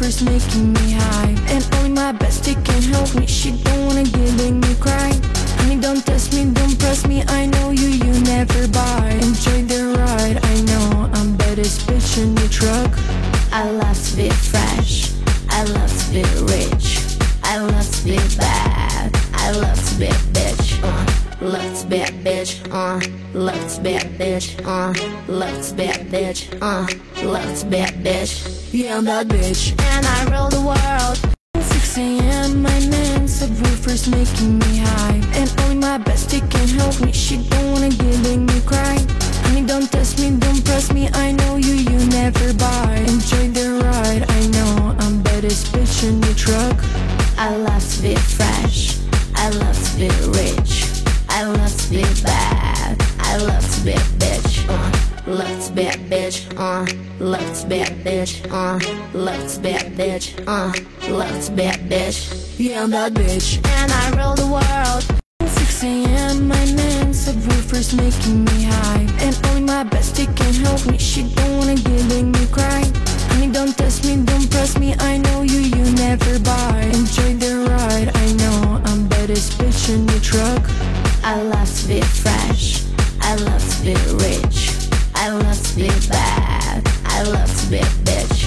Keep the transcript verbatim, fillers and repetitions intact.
woofers making me high. And only my bestie can help me, she don't wanna give me cry. Honey, don't test me, don't press me, I know you, you never buy. Enjoy the ride, I know, I'm baddest bitch in the truck. I love to be fresh, I love to be rich, I love to be bad, I love to be a bitch, uh love to be a bitch, uh love to be a bitch, uh love to be a bitch, uh love to be a bitch. Yeah, I'm that bitch, and I rule the world. six a m my man subwoofers making me high. And only my bestie can help me, she don't wanna give me cry. Honey, don't test me, don't press me, I know you, you never buy. Enjoy the ride, I know, I'm baddest bitch in the truck. I love to be fresh, I love to be rich, I love to be bad, I love to be a bitch, uh love to be a bitch, uh love to be a bitch, uh love to be a bitch, uh love to be a bitch. Yeah, I'm that bitch, and I rule the world. six a m my man subwoofers making me high. And only my bestie can help me, she don't wanna give me cry. Honey, don't test me, don't press me, I know you, you never buy. Enjoy the ride, I know, I'm baddest bitch in the truck. I love to be fresh, I love to be rich, I love to be bad, I love to be a bitch,